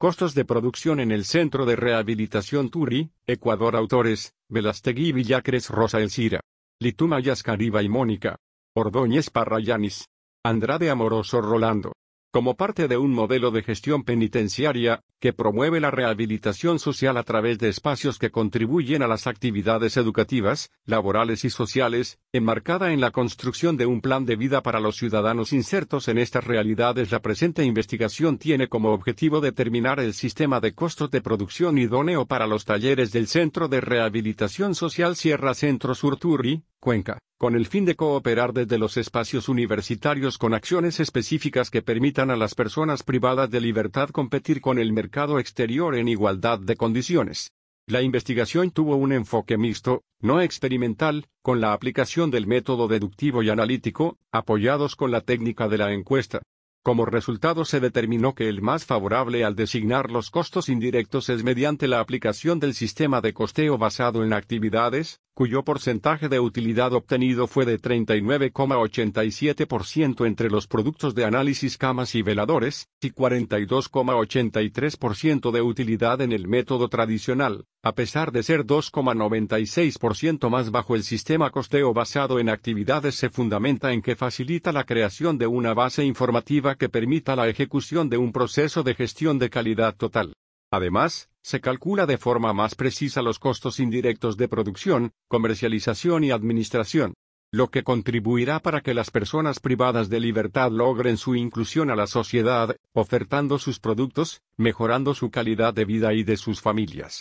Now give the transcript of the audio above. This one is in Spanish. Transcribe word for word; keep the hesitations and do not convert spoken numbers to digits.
Costos de producción en el Centro de Rehabilitación Turi, Ecuador. Autores: Velastegui Villacres, Rosa Elcira, Lituma Yascariba y Mónica Ordóñez Parrayanis. Andrade Amoroso Rolando. Como parte de un modelo de gestión penitenciaria, que promueve la rehabilitación social a través de espacios que contribuyen a las actividades educativas, laborales y sociales, enmarcada en la construcción de un plan de vida para los ciudadanos insertos en estas realidades, la presente investigación tiene como objetivo determinar el sistema de costos de producción idóneo para los talleres del Centro de Rehabilitación Social Sierra Centro Sur Turi, Cuenca, con el fin de cooperar desde los espacios universitarios con acciones específicas que permitan a las personas privadas de libertad competir con el mercado exterior en igualdad de condiciones. La investigación tuvo un enfoque mixto, no experimental, con la aplicación del método deductivo y analítico, apoyados con la técnica de la encuesta. Como resultado se determinó que el más favorable al designar los costos indirectos es mediante la aplicación del sistema de costeo basado en actividades, cuyo porcentaje de utilidad obtenido fue de treinta y nueve coma ochenta y siete por ciento entre los productos de análisis camas y veladores, y cuarenta y dos coma ochenta y tres por ciento de utilidad en el método tradicional, a pesar de ser dos coma noventa y seis por ciento más bajo. El sistema costeo basado en actividades se fundamenta en que facilita la creación de una base informativa que permita la ejecución de un proceso de gestión de calidad total. Además, se calcula de forma más precisa los costos indirectos de producción, comercialización y administración, lo que contribuirá para que las personas privadas de libertad logren su inclusión a la sociedad, ofertando sus productos, mejorando su calidad de vida y de sus familias.